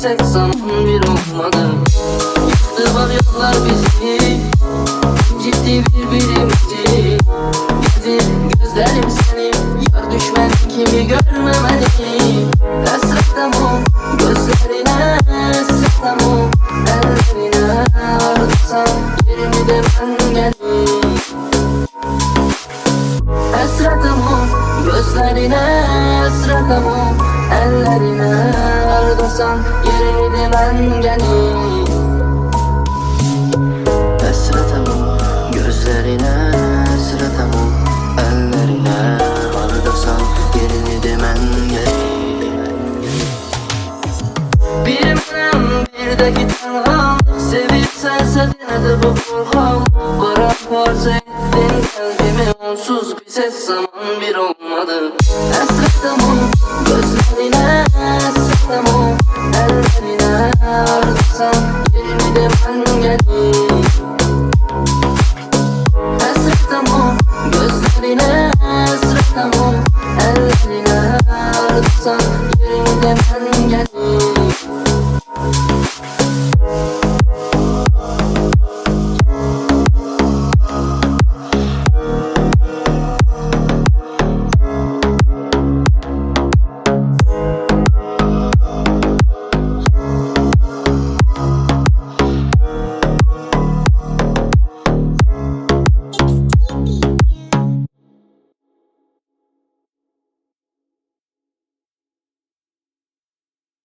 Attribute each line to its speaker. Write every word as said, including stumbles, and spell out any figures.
Speaker 1: tek zaman bir olmadı. Yıktı var yollar bizi, ciddi birbirimizi. Gezi gözlerim seni, yar düşmen kimi görmemeli. Esrata mı gözlerine, esrata mı ellerine. Ardısan yerimi de ben geleyim. Esrata mı gözlerine, esrata mı ellerine. Ardısan yerimi de ben geleyim. Esrata mı gözlerine, esrata mı ellerine. Ardısan yerini de ben geleyim. Bir menem bir de gitarım, sevip sensedine de bu korkam. Bırak parça ettin kalbimi, onsuz bir ses zaman bir olmadı. Esrata mı gözlerine, esrata mı ellerine. Ardısan